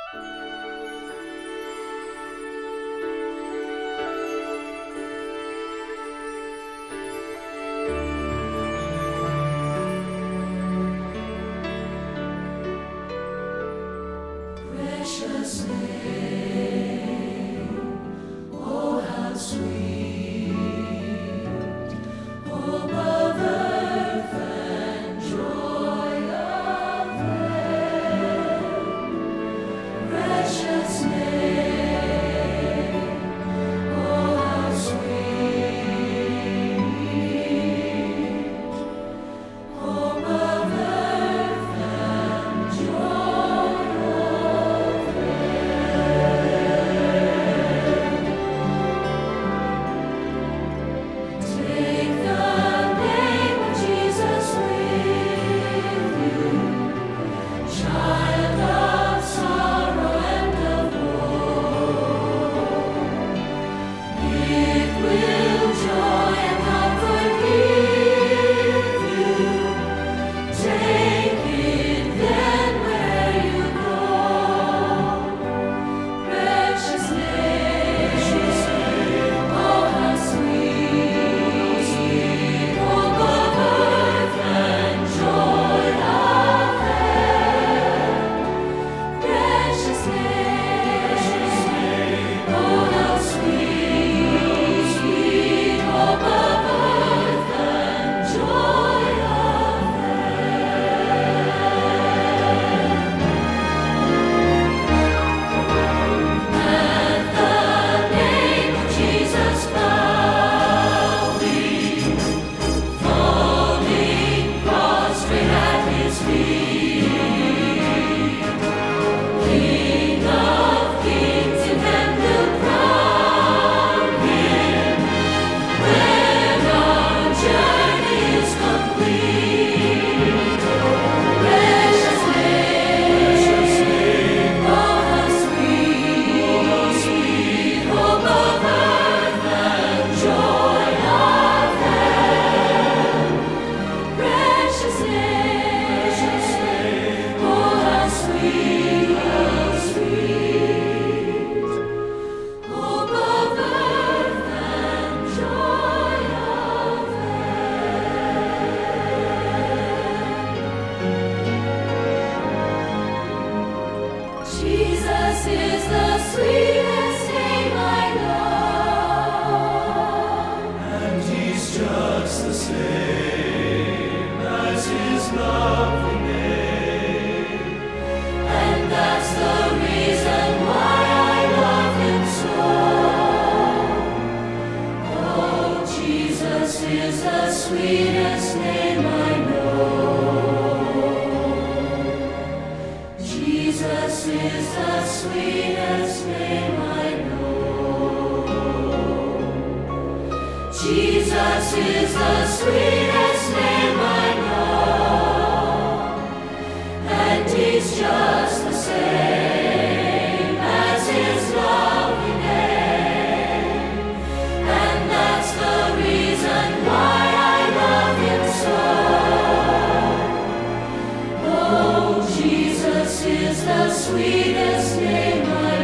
Precious name, oh how sweet, hope of earth and joy of heaven. Precious name, oh how sweet, hope of earth and joy of Take the name of Jesus with you, child of sorrow and of woe. It will joy and comfort give you. Take it then where you go. Precious name, oh how sweet, hope of earth and joy of heaven. Precious name, oh how sweet, hope of earth and joy of At the name of Jesus bowing, falling prostrate at His feet, King of kings in heaven will crown Him when our journey is complete. Precious name, oh how sweet, hope of earth and joy of heaven. Precious name, oh how sweet, hope of earth and joy of heaven. Jesus is the sweetest name I know. And He's just the same as His lovely name. And that's the reason why I love Him so. Oh, Jesus is the sweetest name I know. Jesus is the sweetest name I know. Jesus is the sweetest name I know. And He's just the same as His lovely name. And that's the reason why I love Him so. Oh, Jesus is the sweetest name I